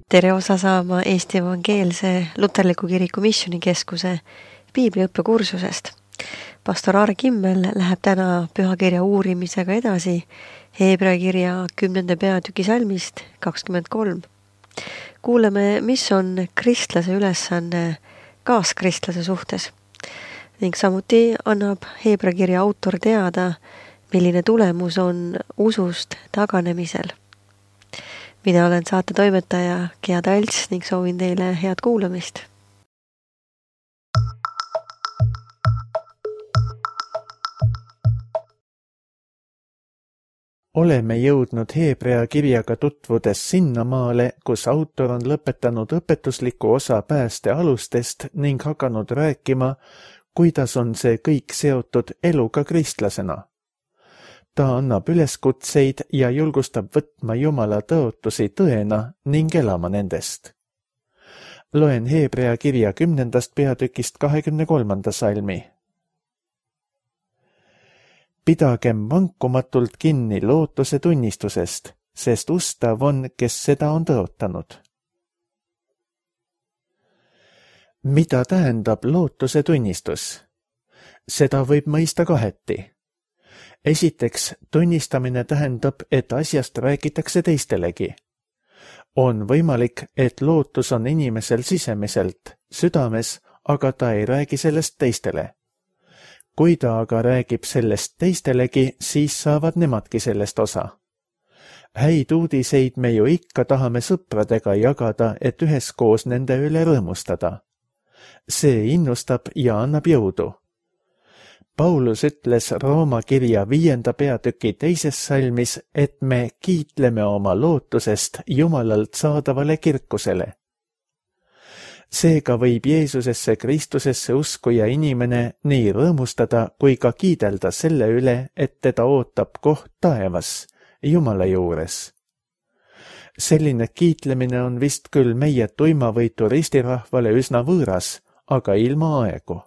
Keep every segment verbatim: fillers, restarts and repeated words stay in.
Tere osa saama Eesti Evangeelse Luterliku Kiriku Missioonikeskuse piibliõppekursusest. Pastor Aare Kimmel läheb täna pühakirja uurimisega edasi Heebrea kirja kümnenda peatüki salmist kakskümmend kolm. Kuuleme, mis on kristlase ülesanne kaaskristlase suhtes ning samuti annab Heebrea kirja autor teada, milline tulemus on usust taganemisel. Mina olen saate toimetaja Gea Talts ning soovin teile head kuulamist. Oleme jõudnud Heebrea kirjaga tutvudes sinnamaale, kus autor on lõpetanud õpetusliku osa pääste alustest ning hakanud rääkima, kuidas on see kõik seotud eluga kristlasena. Ta annab üleskutseid ja julgustab võtma Jumala tõotusi tõena ning elama nendest. Loen Heebrea kirja kümnendast peatükist kahekümne kolmanda salmi. Pidagem vankumatult kinni lootuse tunnistusest, sest ustav on, kes seda on tõotanud. Mida tähendab lootuse tunnistus? Seda võib mõista kaheti. Esiteks, tunnistamine tähendab, et asjast räägitakse teistelegi. On võimalik, et lootus on inimesel sisemiselt, südames, aga ta ei räägi sellest teistele. Kui ta aga räägib sellest teistelegi, siis saavad nemadki sellest osa. Häid uudiseid me ju ikka tahame sõpradega jagada, et üheskoos nende üle rõõmustada. See innustab ja annab jõudu. Paulus ütles Rooma kirja viienda peatüki teises salmis, et me kiitleme oma lootusest Jumalalt saadavale kirkusele. Seega võib Jeesusesse Kristusesse uskuja inimene nii rõõmustada kui ka kiidelda selle üle, et teda ootab koht taevas, Jumala juures. Selline kiitlemine on vist küll meie tuimavõitu ristirahvale üsna võõras, aga ilma aegu.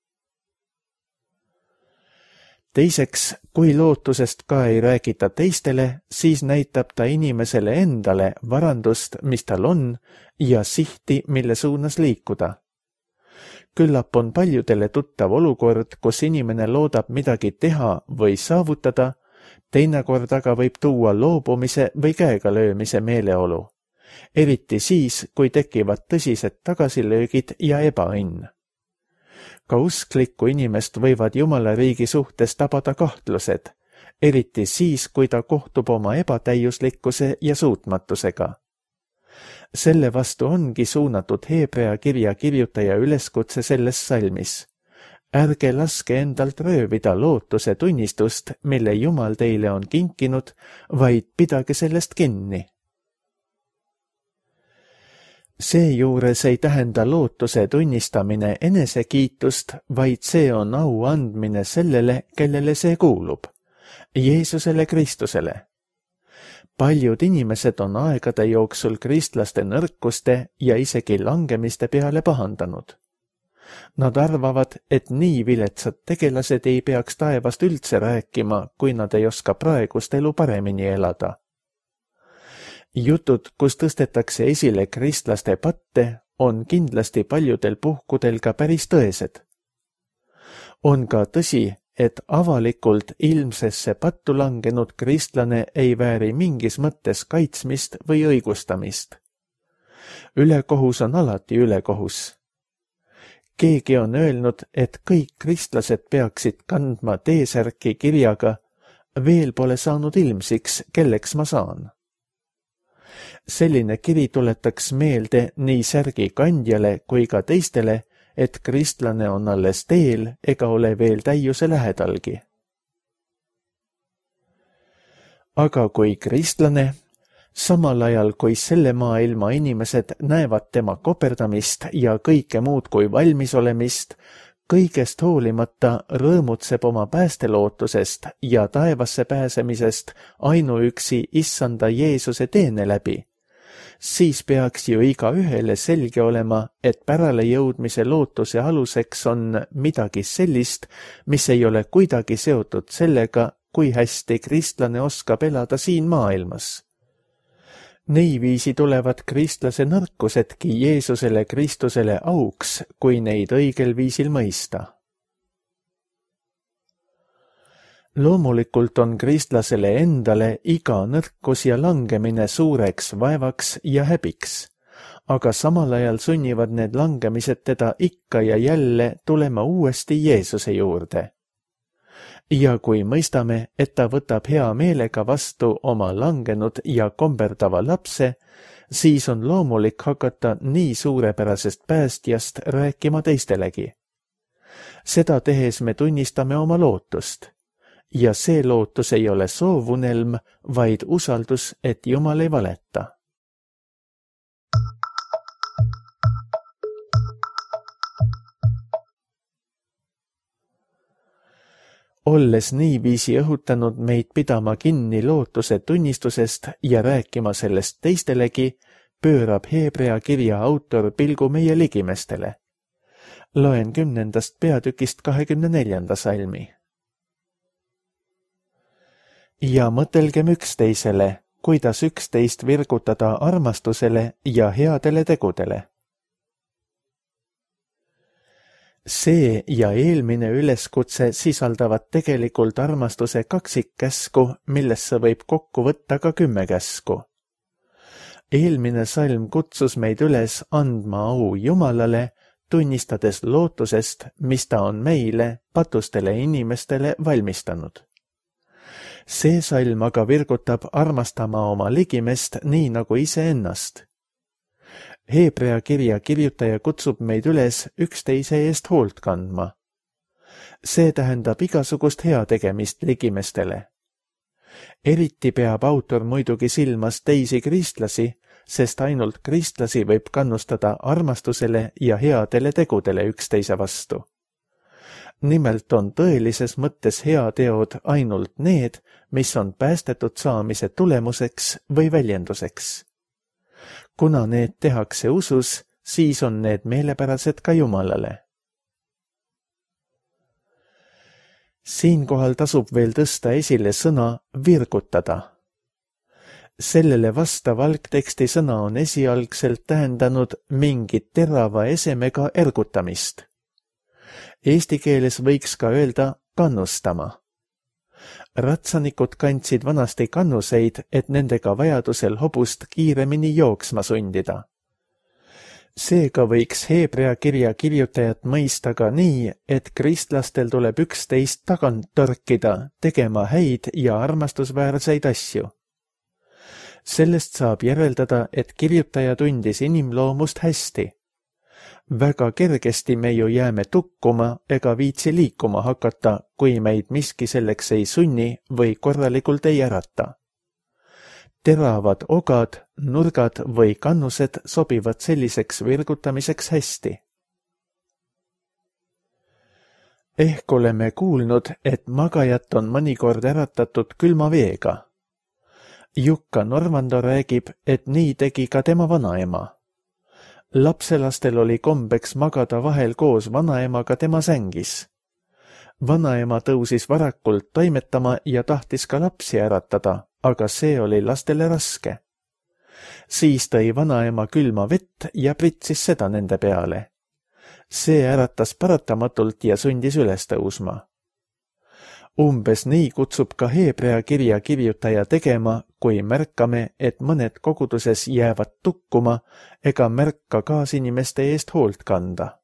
Teiseks, kui lootusest ka ei räägita teistele, siis näitab ta inimesele endale varandust, mis tal on, ja sihti, mille suunas liikuda. Küllap on paljudele tuttav olukord, kus inimene loodab midagi teha või saavutada, teinekord aga võib tuua loobumise või käega löömise meeleolu. Eriti siis, kui tekivad tõsised tagasilöögid ja ebaõnn. Ka usklikku inimest võivad Jumala riigi suhtes tabada kahtlused, eriti siis, kui ta kohtub oma ebatäiuslikkuse ja suutmatusega. Selle vastu ongi suunatud Heebrea kirja kirjutaja üleskutse selles salmis. Ärge laske endalt röövida lootuse tunnistust, mille Jumal teile on kinkinud, vaid pidage sellest kinni. Seejuures ei tähenda lootuse tunnistamine enesekiitust, vaid see on au andmine sellele, kellele see kuulub, Jeesusele Kristusele. Paljud inimesed on aegade jooksul kristlaste nõrkuste ja isegi langemiste peale pahandanud. Nad arvavad, et nii viletsad tegelased ei peaks taevast üldse rääkima, kui nad ei oska praegust elu paremini elada. Jutud, kus tõstetakse esile kristlaste patte, on kindlasti paljudel puhkudel ka päris tõesed. On ka tõsi, et avalikult ilmsesse pattu langenud kristlane ei vääri mingis mõttes kaitsmist või õigustamist. Ülekohus on alati ülekohus. Keegi on öelnud, et kõik kristlased peaksid kandma T-särki kirjaga "Veel pole saanud ilmsiks, kelleks ma saan". Selline kiri tuletaks meelde nii särgi kandjale kui ka teistele, et kristlane on alles teel ega ole veel täiuse lähedalgi. Aga kui kristlane, samal ajal kui selle maailma inimesed näevad tema koperdamist ja kõike muud kui valmisolemist, kõigest hoolimata rõõmutseb oma päästelootusest ja taevasse pääsemisest ainuüksi issanda Jeesuse teene läbi, siis peaks ju iga ühele selge olema, et pärale jõudmise lootuse aluseks on midagi sellist, mis ei ole kuidagi seotud sellega, kui hästi kristlane oskab elada siin maailmas. Niiviisi tulevad kristlase nõrkusedki Jeesusele Kristusele auks, kui neid õigel viisil mõista. Loomulikult on kristlasele endale iga nõrkus ja langemine suureks vaevaks ja häbiks, aga samal ajal sunnivad need langemised teda ikka ja jälle tulema uuesti Jeesuse juurde. Ja kui mõistame, et ta võtab hea meelega vastu oma langenud ja komberdava lapse, siis on loomulik hakata nii suurepärasest päästjast rääkima teistelegi. Seda tehes me tunnistame oma lootust. Ja see lootus ei ole soovunelm, vaid usaldus, et Jumal ei valeta. Olles niiviisi õhutanud meid pidama kinni lootuse tunnistusest ja rääkima sellest teistelegi, pöörab Heebrea kirja autor pilgu meie ligimestele. Loen kümnendast peatükist kahekümne neljanda salmi. Ja mõtelgem üksteisele, kuidas üksteist virgutada armastusele ja headele tegudele. See ja eelmine üleskutse sisaldavad tegelikult armastuse kaksikkäsku, millesse võib kokku võtta ka kümme käsku. Eelmine salm kutsus meid üles andma au Jumalale, tunnistades lootusest, mis ta on meile, patustele inimestele valmistanud. See salm aga virgutab armastama oma ligimest nii nagu iseennast. Heebrea kirja kirjutaja kutsub meid üles üksteise eest hoolt kandma. See tähendab igasugust heategemist ligimestele. Eriti peab autor muidugi silmas teisi kristlasi, sest ainult kristlasi võib kannustada armastusele ja headele tegudele üksteise vastu. Nimelt on tõelises mõttes heateod ainult need, mis on päästetud saamise tulemuseks või väljenduseks. Kuna need tehakse usus, siis on need meelepärased ka Jumalale. Siinkohal tasub veel tõsta esile sõna virgutada. Sellele vastav algteksti sõna on esialgselt tähendanud mingit terava esemega ergutamist. Eesti keeles võiks ka öelda kannustama. Ratsanikud kandsid vanasti kannuseid, et nendega vajadusel hobust kiiremini jooksma sundida. Seega võiks Heebrea kirja kirjutajat mõista ka nii, et kristlastel tuleb üksteist tagant torkida, tegema häid ja armastusväärseid asju. Sellest saab järeldada, et kirjutaja tundis inimloomust hästi. Väga kergesti me ju jääme tukkuma ega viitsi liikuma hakata, kui meid miski selleks ei sunni või korralikult ei ärata. Teravad ogad, nurgad või kannused sobivad selliseks virgutamiseks hästi. Ehk oleme kuulnud, et magajat on mõnikord äratatud külma veega. Jukka Normando räägib, et nii tegi ka tema vanaema. Lapselastel oli kombeks magada vahel koos vanaemaga tema sängis. Vanaema tõusis varakult toimetama ja tahtis ka lapsi äratada, aga see oli lastele raske. Siis tõi vanaema külma vett ja pritsis seda nende peale. See äratas paratamatult ja sundis üles tõusma. Umbes nii kutsub ka Heebrea kirja kirjutaja tegema, kui märkame, et mõned koguduses jäävad tukkuma ega märka kaasinimeste eest hoolt kanda.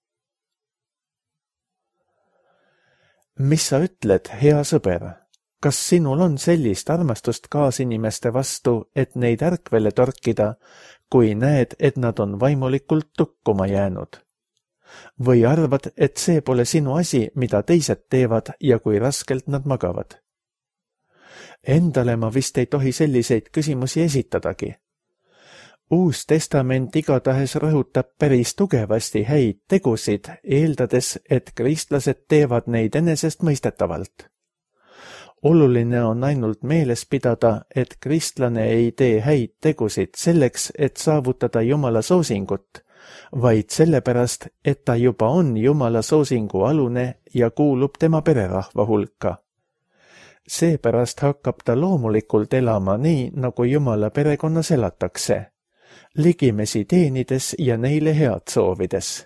Mis sa ütled, hea sõber? Kas sinul on sellist armastust kaasinimeste vastu, et neid ärkvele torkida, kui näed, et nad on vaimulikult tukkuma jäänud? Või arvad, et see pole sinu asi, mida teised teevad ja kui raskelt nad magavad? Endale ma vist ei tohi selliseid küsimusi esitadagi. Uus testament igatahes rõhutab päris tugevasti häid tegusid, eeldades, et kristlased teevad neid enesestmõistetavalt. Oluline on ainult meeles pidada, et kristlane ei tee häid tegusid selleks, et saavutada Jumala soosingut, vaid sellepärast, et ta juba on Jumala soosingu alune ja kuulub tema pererahva hulka. Seepärast hakkab ta loomulikult elama nii, nagu Jumala perekonnas elatakse, ligimesi teenides ja neile head soovides.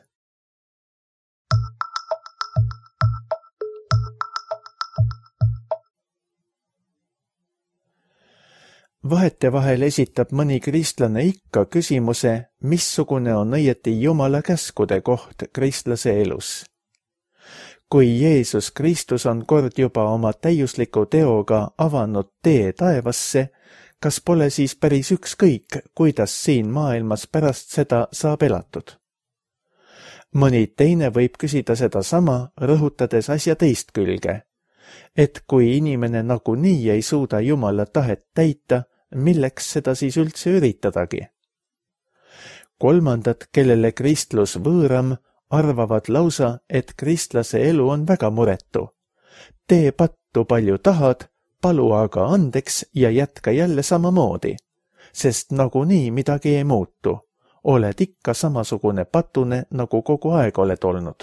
Vahetevahel esitab mõni kristlane ikka küsimuse, missugune on õieti Jumala käskude koht kristlase elus. Kui Jeesus Kristus on kord juba oma täiusliku teoga avanud tee taevasse, kas pole siis päris ükskõik, kuidas siin maailmas pärast seda saab elatud? Mõni teine võib küsida seda sama, rõhutades asja teist külge, et kui inimene nagunii ei suuda Jumala tahet täita, milleks seda siis üldse üritadagi? Kolmandad, kellele kristlus võõram, arvavad lausa, et kristlase elu on väga muretu. Tee pattu palju tahad, palu aga andeks ja jätka jälle samamoodi, sest nagunii midagi ei muutu. Oled ikka samasugune patune, nagu kogu aeg oled olnud.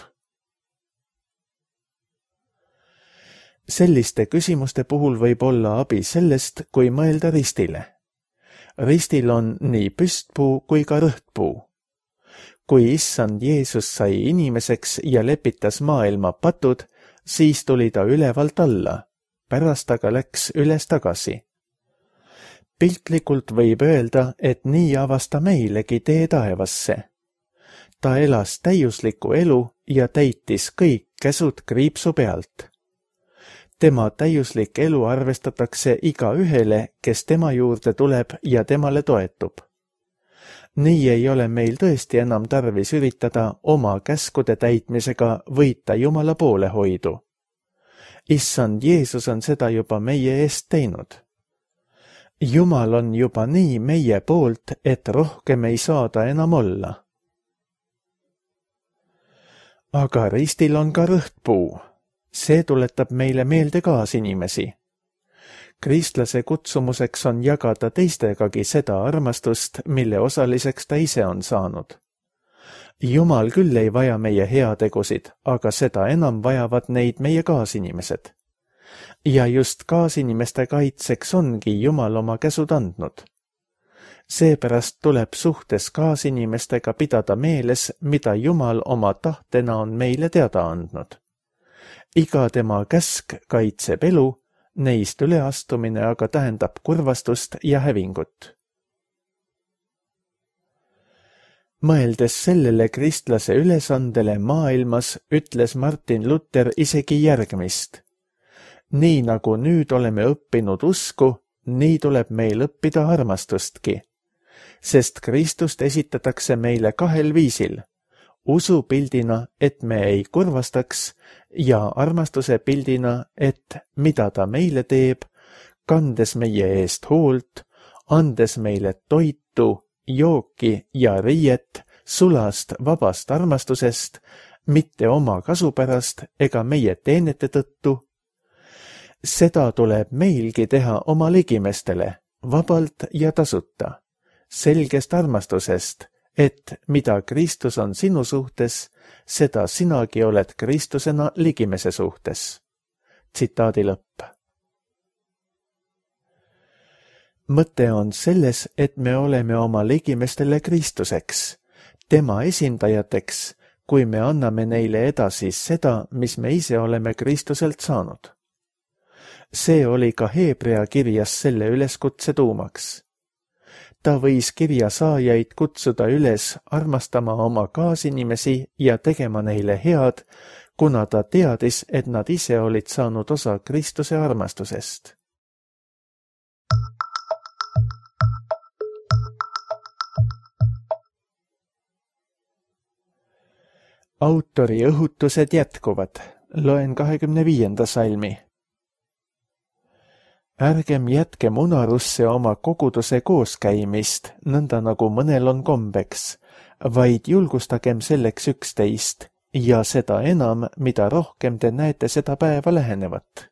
Selliste küsimuste puhul võib olla abi sellest, kui mõelda ristile. Ristil on nii püstpuu kui ka rõhtpuu. Kui issand Jeesus sai inimeseks ja lepitas maailma patud, siis tuli ta ülevalt alla, pärast aga läks üles tagasi. Piltlikult võib öelda, et nii avas ta meilegi tee taevasse. Ta elas täiuslikku elu ja täitis kõik käsud kriipsu pealt. Tema täiuslik elu arvestatakse iga ühele, kes tema juurde tuleb ja temale toetub. Nii ei ole meil tõesti enam tarvis üritada oma käskude täitmisega võita Jumala poolehoidu. Issand Jeesus on seda juba meie eest teinud. Jumal on juba nii meie poolt, et rohkem ei saada enam olla. Aga ristil on ka rõhtpuu. See tuletab meile meelde kaasinimesi. Kristlase kutsumuseks on jagada teistegagi seda armastust, mille osaliseks ta ise on saanud. Jumal küll ei vaja meie heategusid, aga seda enam vajavad neid meie kaasinimesed. Ja just kaasinimeste kaitseks ongi Jumal oma käsud andnud. Seepärast tuleb suhtes kaasinimestega pidada meeles, mida Jumal oma tahtena on meile teada andnud. Iga tema käsk kaitseb elu, neist üleastumine aga tähendab kurvastust ja hävingut. Mõeldes sellele kristlase ülesandele maailmas, ütles Martin Luther isegi järgmist. Nii nagu nüüd oleme õppinud usku, nii tuleb meil õppida armastustki, sest Kristust esitatakse meile kahel viisil. Usu pildina, et me ei kurvastaks, ja armastuse pildina, et mida ta meile teeb, kandes meie eest hoolt, andes meile toitu, jooki ja riiet sulast vabast armastusest, mitte oma kasu pärast ega meie teenete tõttu. Seda tuleb meilgi teha oma ligimestele, vabalt ja tasuta, selgest armastusest, et mida Kristus on sinu suhtes, seda sinagi oled Kristusena ligimese suhtes. Tsitaadi lõpp. Mõte on selles, et me oleme oma ligimestele Kristuseks, tema esindajateks, kui me anname neile edasi seda, mis me ise oleme Kristuselt saanud. See oli ka Heebrea kirjas selle üleskutse tuumaks. Ta võis kirja saajaid kutsuda üles armastama oma kaasinimesi ja tegema neile head, kuna ta teadis, et nad ise olid saanud osa Kristuse armastusest. Autori õhutused jätkuvad. Loen kahekümne viienda salmi. Ärgem jätkem unarusse oma koguduse kooskäimist, nõnda nagu mõnel on kombeks, vaid julgustagem selleks üksteist ja seda enam, mida rohkem te näete seda päeva lähenevat.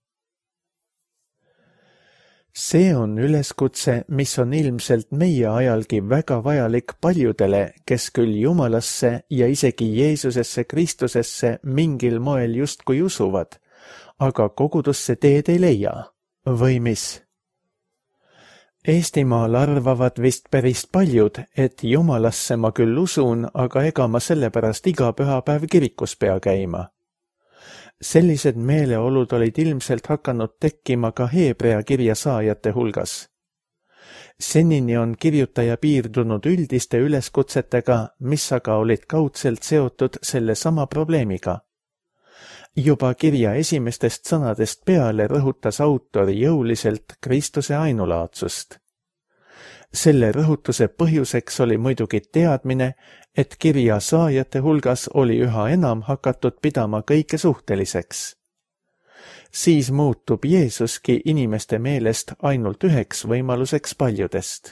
See on üleskutse, mis on ilmselt meie ajalgi väga vajalik paljudele, kes küll Jumalasse ja isegi Jeesusesse Kristusesse mingil moel justkui usuvad, aga kogudusse teed ei leia, või mis? Eestimaal arvavad vist päris paljud, et Jumalasse ma küll usun, aga ega ma sellepärast iga pühapäev kirikus pea käima. Sellised meeleolud olid ilmselt hakanud tekkima ka Hebrea kirja saajate hulgas. Senini on kirjutaja piirdunud üldiste üleskutsetega, mis aga olid kaudselt seotud selle sama probleemiga. Juba kirja esimestest sõnadest peale rõhutas autor jõuliselt Kristuse ainulaadsust. Selle rõhutuse põhjuseks oli muidugi teadmine, et kirja saajate hulgas oli üha enam hakatud pidama kõike suhteliseks. Siis muutub Jeesuski inimeste meelest ainult üheks võimaluseks paljudest.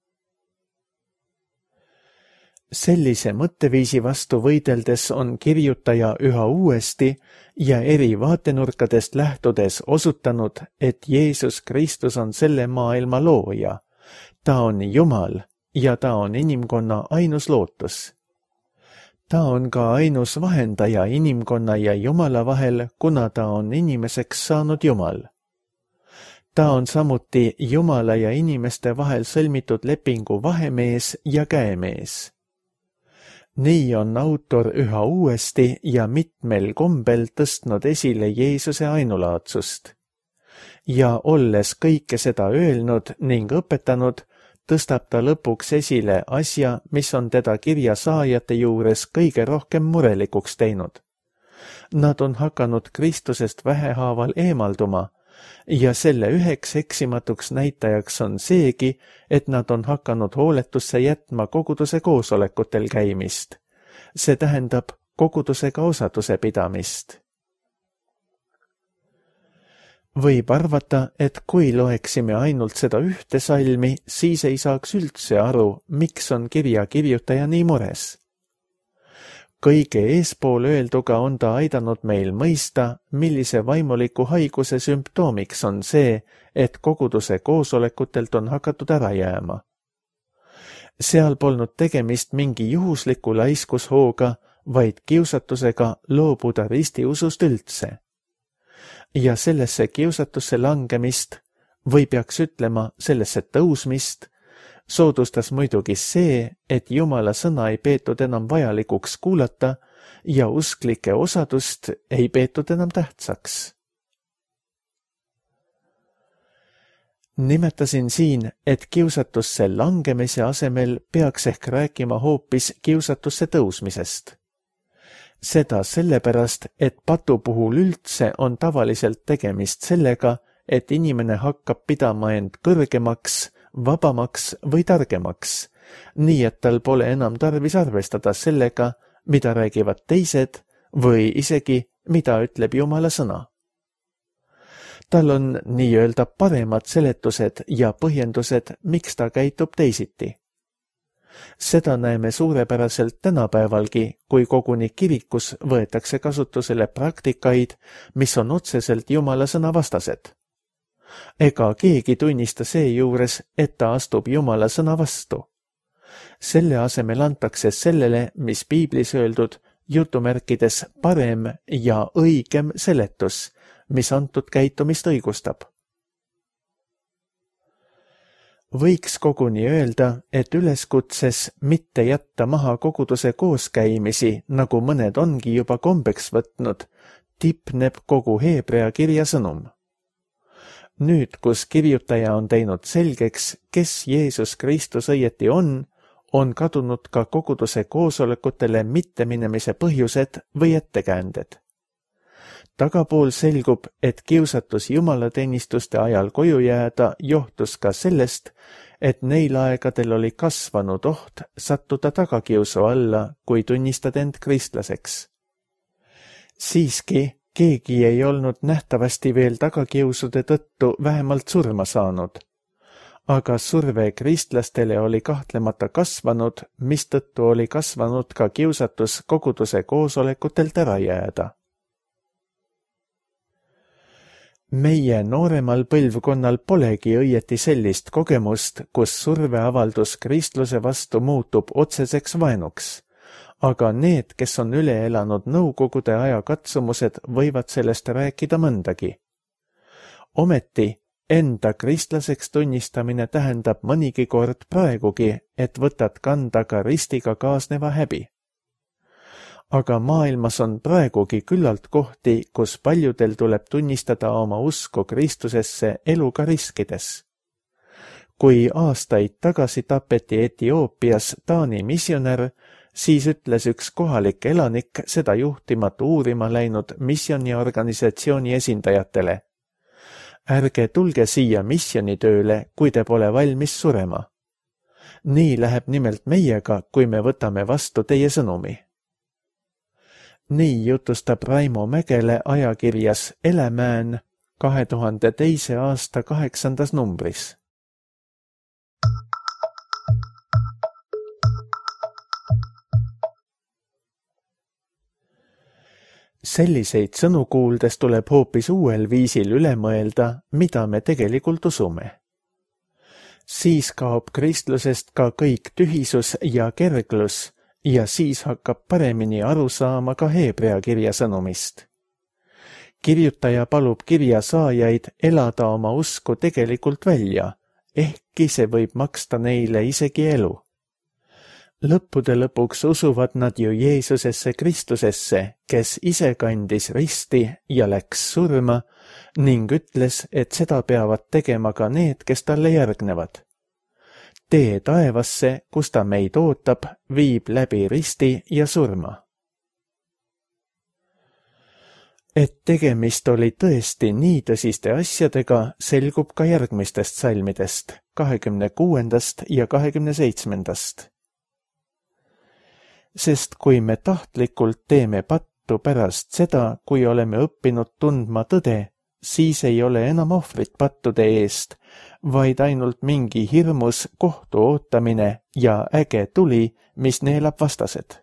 Sellise mõtteviisi vastu võideldes on kirjutaja üha uuesti ja eri vaatenurkadest lähtudes osutanud, et Jeesus Kristus on selle maailma looja. Ta on Jumal ja ta on inimkonna ainus lootus. Ta on ka ainus vahendaja inimkonna ja Jumala vahel, kuna ta on inimeseks saanud Jumal. Ta on samuti Jumala ja inimeste vahel sõlmitud lepingu vahemees ja käemees. Nii on autor üha uuesti ja mitmel kombel tõstnud esile Jeesuse ainulaadsust. Ja olles kõike seda öelnud ning õpetanud, tõstab ta lõpuks esile asja, mis on teda kirja saajate juures kõige rohkem murelikuks teinud. Nad on hakanud Kristusest vähehaaval eemalduma ja selle üheks eksimatuks näitajaks on seegi, et nad on hakanud hooletusse jätma koguduse koosolekutel käimist. See tähendab kogudusega osaduse pidamist. Võib arvata, et kui loeksime ainult seda ühte salmi, siis ei saaks üldse aru, miks on kirja kirjutaja nii mures. Kõige eespool öelduga on ta aidanud meil mõista, millise vaimuliku haiguse sümptoomiks on see, et koguduse koosolekutelt on hakatud ära jääma. Seal polnud tegemist mingi juhusliku laiskushooga, vaid kiusatusega loobuda ristiusust üldse. Ja sellesse kiusatusse langemist, või peaks ütlema sellesse tõusmist, soodustas muidugi see, et Jumala sõna ei peetud enam vajalikuks kuulata ja usklike osadust ei peetud enam tähtsaks. Nimetasin siin, et kiusatusse langemise asemel peaks ehk rääkima hoopis kiusatusse tõusmisest. Seda sellepärast, et patu puhul üldse on tavaliselt tegemist sellega, et inimene hakkab pidama end kõrgemaks, vabamaks või targemaks, nii et tal pole enam tarvis arvestada sellega, mida räägivad teised või isegi, mida ütleb Jumala sõna. Tal on nii-öelda paremad seletused ja põhjendused, miks ta käitub teisiti. Seda näeme suurepäraselt tänapäevalgi, kui koguni kirikus võetakse kasutusele praktikaid, mis on otseselt Jumala sõna vastased. Ega keegi tunnista seejuures, et ta astub Jumala sõna vastu. Selle asemel antakse sellele, mis piiblis öeldud, jutumärkides parem ja õigem seletus, mis antud käitumist õigustab. Võiks koguni öelda, et üleskutses mitte jätta maha koguduse kooskäimisi, nagu mõned ongi juba kombeks võtnud, tipneb kogu Hebrea kirja sõnum. Nüüd, kus kirjutaja on teinud selgeks, kes Jeesus Kristus õieti on, on kadunud ka koguduse koosolekutele mitteminemise põhjused või ettekäänded. Tagapool selgub, et kiusatus jumalateenistuste ajal koju jääda johtus ka sellest, et neil aegadel oli kasvanud oht sattuda tagakiusu alla, kui tunnistad end kristlaseks. Siiski, keegi ei olnud nähtavasti veel tagakiusude tõttu vähemalt surma saanud. Aga surve kristlastele oli kahtlemata kasvanud, mistõttu oli kasvanud ka kiusatus koguduse koosolekutelt ära jääda. Meie nooremal põlvkonnal polegi õieti sellist kogemust, kus surveavaldus kristluse vastu muutub otseseks vaenuks, aga need, kes on üle elanud nõukogude aja katsumused, võivad sellest rääkida mõndagi. Ometi enda kristlaseks tunnistamine tähendab mõnigi kord praegugi, et võtad kanda ka ristiga kaasneva häbi. Aga maailmas on praegugi küllalt kohti, kus paljudel tuleb tunnistada oma usku Kristusesse eluga riskides. Kui aastaid tagasi tapeti Etioopias Taani missionär, siis ütles üks kohalik elanik seda juhtimat uurima läinud missioniorganisatsiooni esindajatele. Ärge tulge siia missionitööle, kui te pole valmis surema. Nii läheb nimelt meiega, kui me võtame vastu teie sõnumi. Nii jutustab Raimo Mägele ajakirjas Elämään kahe tuhande teise aasta kaheksandas numbris. Selliseid sõnu kuuldes tuleb hoopis uuel viisil üle mõelda, mida me tegelikult usume. Siis kaob kristlusest ka kõik tühisus ja kerglus ja siis hakkab paremini aru saama ka Heebrea kirja sõnumist. Kirjutaja palub kirja saajaid elada oma usku tegelikult välja, ehkki see võib maksta neile isegi elu. Lõppude lõpuks usuvad nad ju Jeesusesse Kristusesse, kes ise kandis risti ja läks surma ning ütles, et seda peavad tegema ka need, kes talle järgnevad. Tee taevasse, kus ta meid ootab, viib läbi risti ja surma. Et tegemist oli tõesti nii tõsiste asjadega, selgub ka järgmistest salmidest, kahekümne kuuendast ja kahekümne seitsmendast. Sest kui me tahtlikult teeme pattu pärast seda, kui oleme õppinud tundma tõde, siis ei ole enam ohvrit pattude eest, vaid ainult mingi hirmus kohtu ootamine ja äge tuli, mis neelab vastased.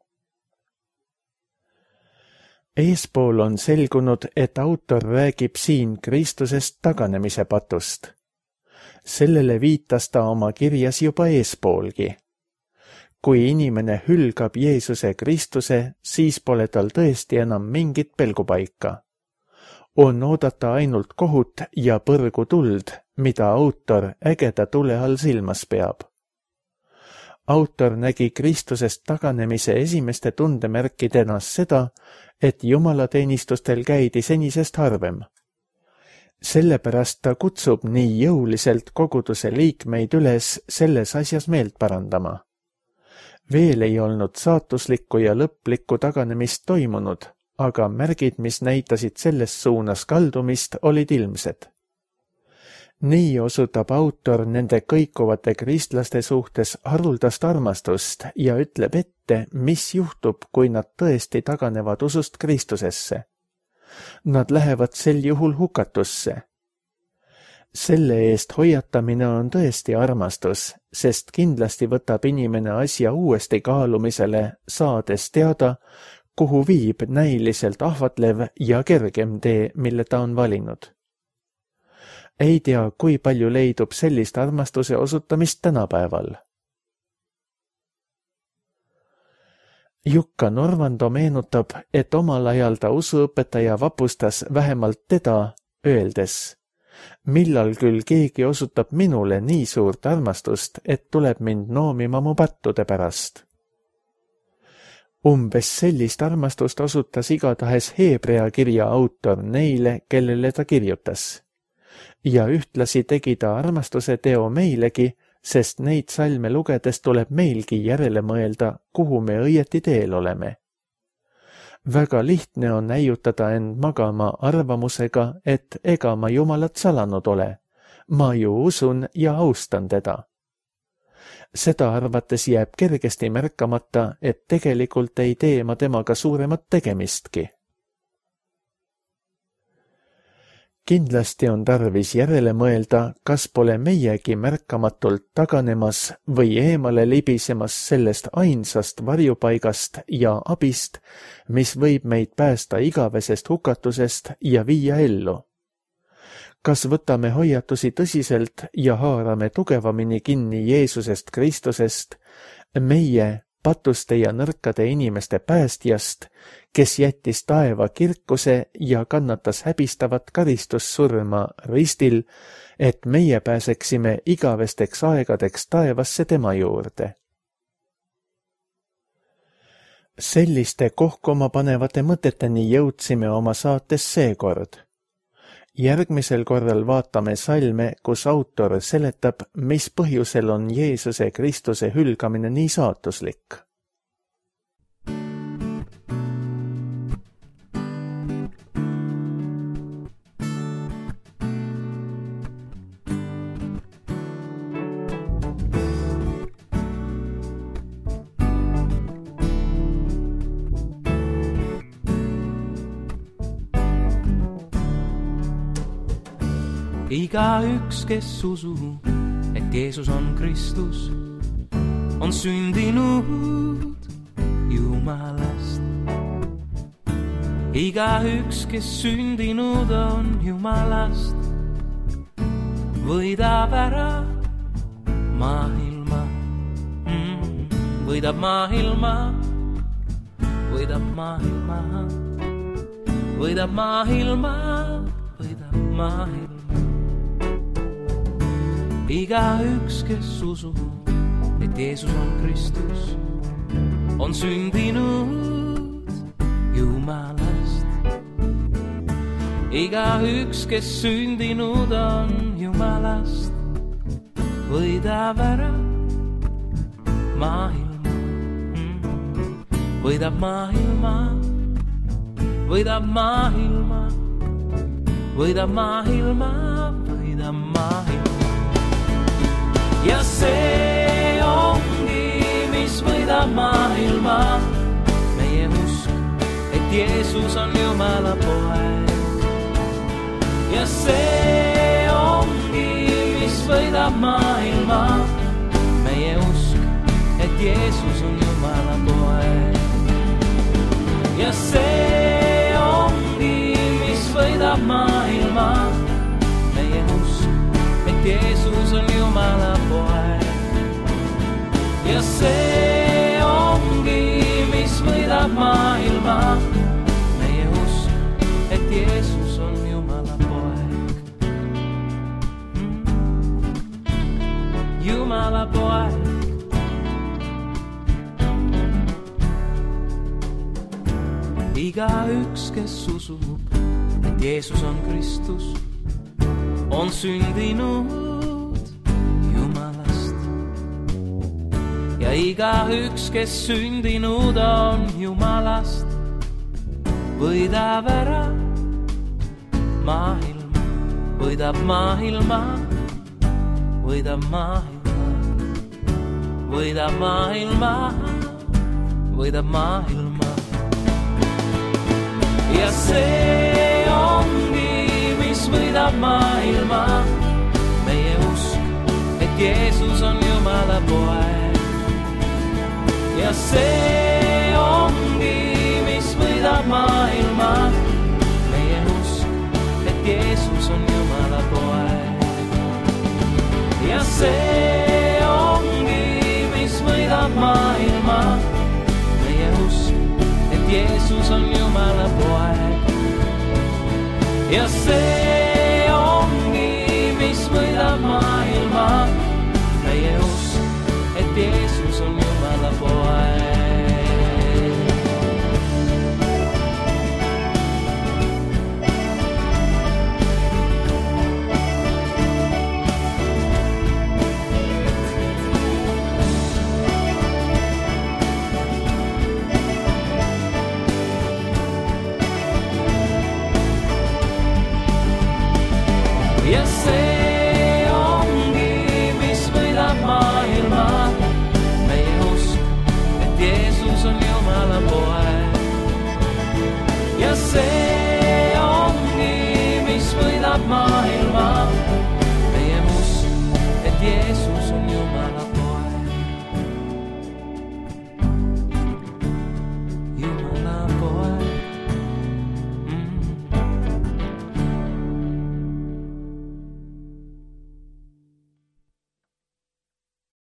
Eespool on selgunud, et autor räägib siin Kristusest taganemise patust. Sellele viitas ta oma kirjas juba eespoolgi. Kui inimene hülgab Jeesuse Kristuse, siis pole tal tõesti enam mingit pelgupaika. On oodata ainult kohut ja põrgu tuld, mida autor ägeda tule all silmas peab. Autor nägi Kristusest taganemise esimeste tundemärkidena seda, et jumalateenistustel käidi senisest harvem. Sellepärast ta kutsub nii jõuliselt koguduse liikmeid üles selles asjas meelt parandama. Veel ei olnud saatuslikku ja lõplikku taganemist toimunud, aga märgid, mis näitasid selles suunas kaldumist, olid ilmsed. Nii osutab autor nende kõikuvate kristlaste suhtes haruldast armastust ja ütleb ette, mis juhtub, kui nad tõesti taganevad usust Kristusesse. Nad lähevad sel juhul hukatusse. Selle eest hoiatamine on tõesti armastus, sest kindlasti võtab inimene asja uuesti kaalumisele, saades teada, kuhu viib näiliselt ahvatlev ja kergem tee, mille ta on valinud. Ei tea, kui palju leidub sellist armastuse osutamist tänapäeval. Jukka Norvando meenutab, et omal ajal ta usuõpetaja vapustas vähemalt teda, öeldes: millal küll keegi osutab minule nii suurt armastust, et tuleb mind noomima mu pattude pärast. Umbes sellist armastust osutas igatahes Heebrea kirja autor neile, kellele ta kirjutas. Ja ühtlasi tegi ta armastuse teo meilegi, sest neid salme lugedes tuleb meilgi järele mõelda, kuhu me õieti teel oleme. Väga lihtne on äiutada end magama arvamusega, et ega ma Jumalat salanud ole. Ma ju usun ja austan teda. Seda arvates jääb kergesti märkamata, et tegelikult ei tee ma temaga suuremat tegemistki. Kindlasti on tarvis järele mõelda, kas pole meiegi märkamatult taganemas või eemale libisemas sellest ainsast varjupaigast ja abist, mis võib meid päästa igavesest hukatusest ja viia ellu. Kas võtame hoiatusi tõsiselt ja haarame tugevamini kinni Jeesusest Kristusest, meie patuste ja nõrkade inimeste päästjast, kes jättis taeva kirkuse ja kannatas häbistavat karistussurma ristil, et meie pääseksime igavesteks aegadeks taevasse tema juurde. Selliste kohkoma panevate mõteteni jõudsime oma saates seekord. Järgmisel korral vaatame salme, kus autor seletab, mis põhjusel on Jeesuse Kristuse hülgamine nii saatuslik. Igaüks, kes usub, et Jeesus on Kristus, on sündinud Jumalast. Igaüks, kes sündinud on Jumalast, võidab ära maailma, mm, võidab maailma, võidab maailma, võidab maailma, võidab maailma. Igaüks, kes usub, et Jeesus on Kristus, on sündinud Jumalast. Igaüks, kes sündinud on Jumalast, võidab ära maailma, võidab maailma, võidab maailma, võidab maailma, võidab maailma. Ja see ongi, mis võidab maailma, meie usk, et Jeesus on Jumala poeg. Ja see ongi, mis võidab maailma, meie usk, et Jeesus on Jumala poeg. Ja see ongi, mis võidab maailma, meie usk, et Jeesus on Jumala poeg. Ja see ongi, mis võidab maailma, meie usk, et Jeesus on Jumala poeg. Jumala poeg. Igaüks, kes usub, et Jeesus on Kristus, on sündinud Jumalast. Ja igaüks, kes sündinud on Jumalast, võidab ära maailma, võidab maailma, võidab maailma, võidab maailma, võidab maailma. Ja see ongi, mis võidab maailma, meie usk, et Jeesus on Jumala poeg. Ja see ongi, mis võidab maailma, meie usk, et Jeesus on Jumala poeg. Ja see ongi, mis võidab maailma, meie usk, et Jeesus on Jumala poeg. Ja see ongi, mis võidab maailma,